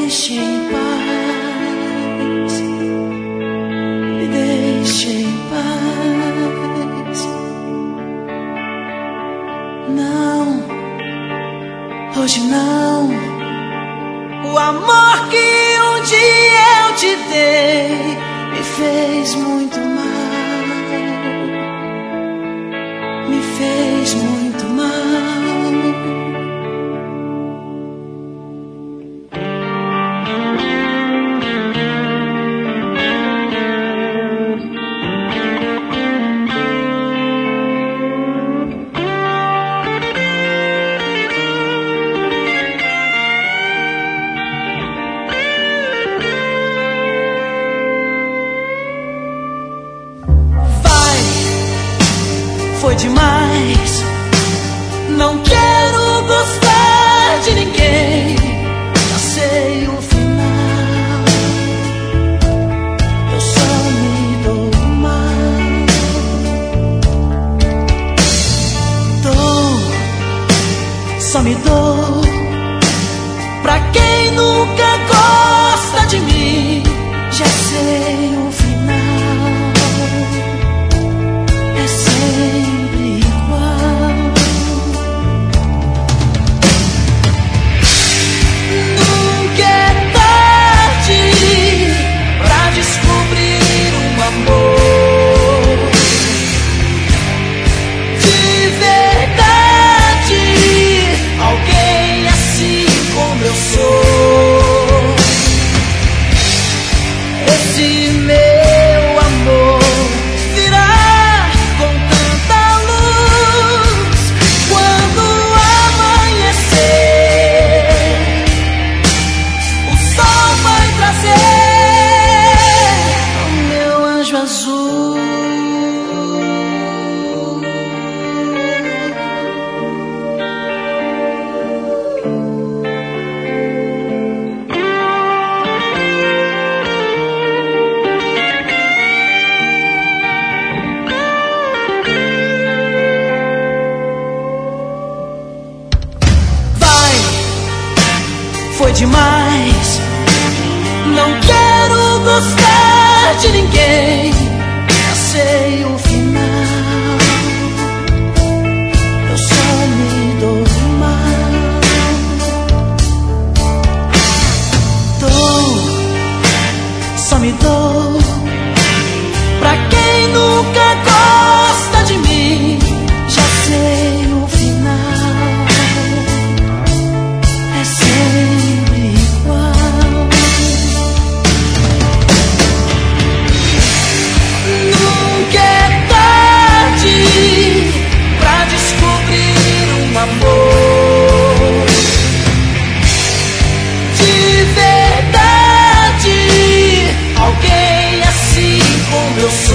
deixe em paz, me deixe em paz. Não, hoje não. O amor que um dia eu te dei me fez muito mal, me fez muito mal. Foi demais, não quero gostar de ninguém, já sei o final, eu só me dou mal. Só me dou pra quem nunca gosta de mim, já sei o final. Sempre igual. Nunca é tarde pra descobrir um amor de verdade, alguém assim como eu sou. Esse meu amor foi demais, não quero gostar de ninguém, já sei o final, eu só me dou mal. Só me dou pra quem nunca gosta de mim, já sei o final, é sempre igual. Nunca é tarde pra descobrir um amor de verdade, alguém assim como eu sou.